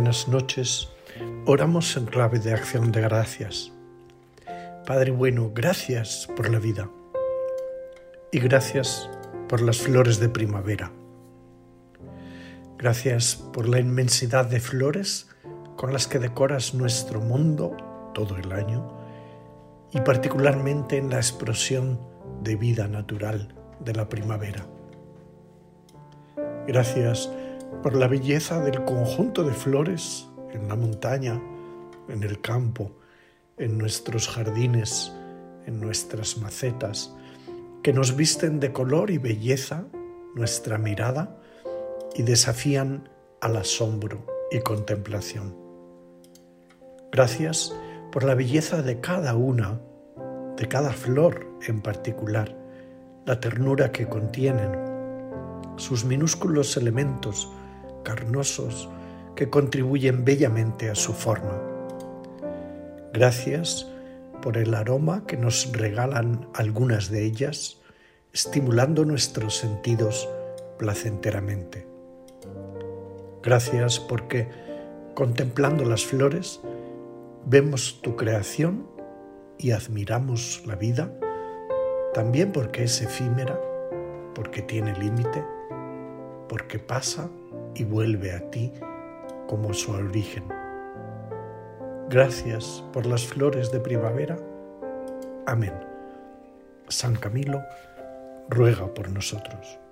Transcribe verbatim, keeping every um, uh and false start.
buenas noches, oramos en clave de acción de gracias. Padre bueno, gracias por la vida y gracias por las flores de primavera. Gracias por la inmensidad de flores con las que decoras nuestro mundo todo el año y particularmente en la explosión de vida natural de la primavera. Gracias por la belleza del conjunto de flores en la montaña, en el campo, en nuestros jardines, en nuestras macetas, que nos visten de color y belleza nuestra mirada y desafían al asombro y contemplación. Gracias por la belleza de cada una, de cada flor en particular, la ternura que contienen, sus minúsculos elementos carnosos que contribuyen bellamente a su forma. Gracias por el aroma que nos regalan algunas de ellas, estimulando nuestros sentidos placenteramente. Gracias porque, contemplando las flores, vemos tu creación y admiramos la vida, también porque es efímera, porque tiene límite, porque pasa y vuelve a ti como su origen. Gracias por las flores de primavera. Amén. San Camilo ruega por nosotros.